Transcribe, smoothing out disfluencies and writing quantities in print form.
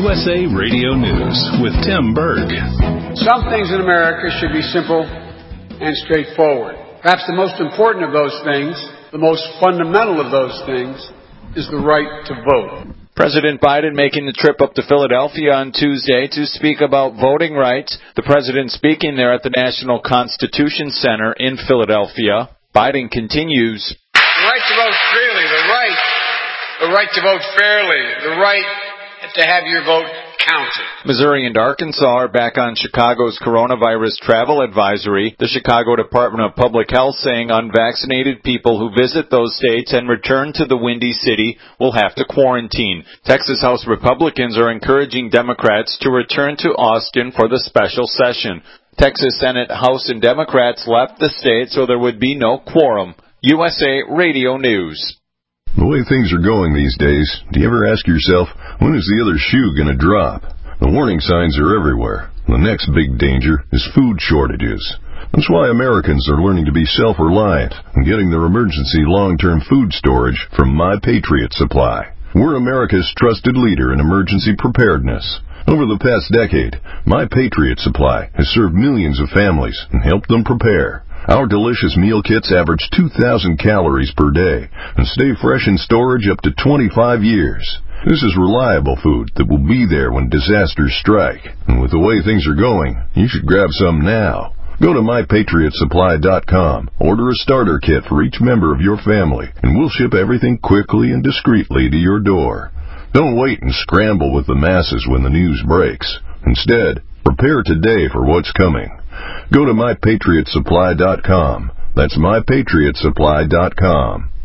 USA Radio News with Tim Berg. Some things in America should be simple and straightforward. Perhaps the most important of those things, the most fundamental of those things, is the right to vote. President Biden making the trip up to Philadelphia on Tuesday to speak about voting rights. The president speaking there at the National Constitution Center in Philadelphia. Biden continues. The right to vote freely, the right to vote fairly, the right to have your vote counted. Missouri and Arkansas are back on Chicago's coronavirus travel advisory. The Chicago Department of Public Health saying unvaccinated people who visit those states and return to the Windy City will have to quarantine. Texas House Republicans are encouraging Democrats to return to Austin for the special session. Texas Senate, House, and Democrats left the state so there would be no quorum. USA Radio News. The way things are going these days, do you ever ask yourself, when is the other shoe going to drop? The warning signs are everywhere. The next big danger is food shortages. That's why Americans are learning to be self-reliant and getting their emergency long-term food storage from My Patriot Supply. We're America's trusted leader in emergency preparedness. Over the past decade, My Patriot Supply has served millions of families and helped them prepare. Our delicious meal kits average 2,000 calories per day and stay fresh in storage up to 25 years. This is reliable food that will be there when disasters strike. And with the way things are going, you should grab some now. Go to MyPatriotSupply.com, order a starter kit for each member of your family, and we'll ship everything quickly and discreetly to your door. Don't wait and scramble with the masses when the news breaks. Instead, prepare today for what's coming. Go to MyPatriotSupply.com. That's MyPatriotSupply.com.